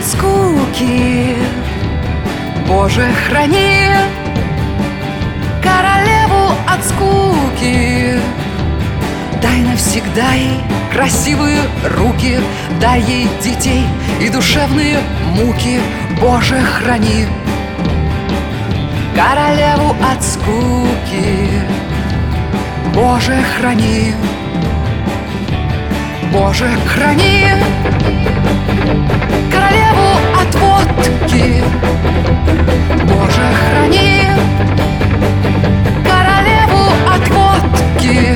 скуки. Боже, храни королеву от скуки. Дай навсегда ей красивые руки, дай ей детей и душевные муки. Боже, храни королеву от скуки. Боже, храни. Боже, храни королеву от водки. Боже, храни королеву от водки.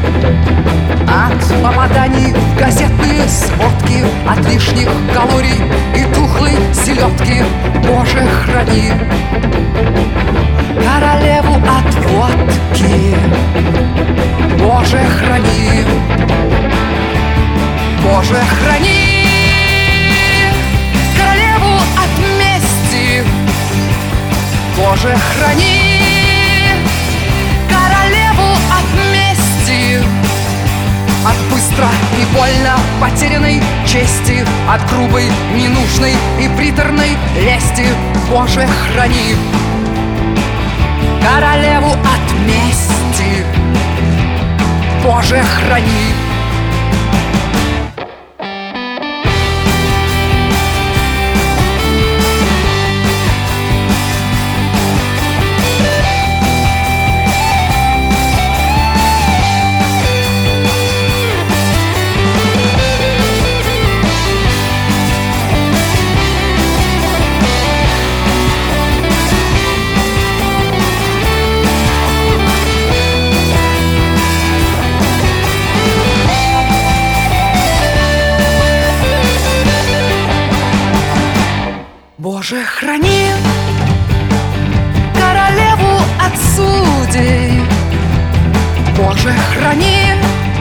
От попаданий в газетные сводки, от лишних калорий и тухлой селедки. Боже, храни королеву от водки. Боже, храни. Боже, храни королеву от мести. Боже, храни королеву от мести. От быстро и больно потерянной чести, от грубой, ненужной и приторной лести. Боже, храни королеву от мести. Боже, храни. Боже, храни королеву от судей. Боже, храни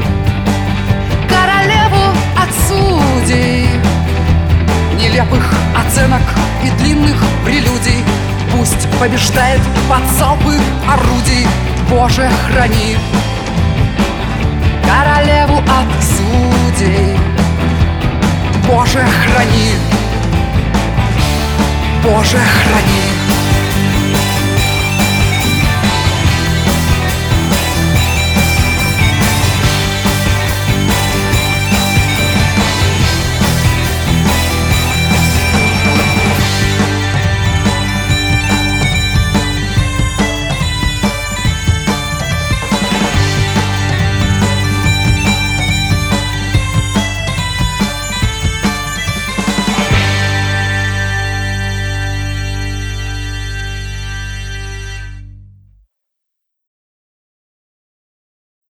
королеву от судей. Нелепых оценок и длинных прелюдий. Пусть побеждает под залпы орудий. Боже, храни королеву от судей. Боже, храни. Боже, храни.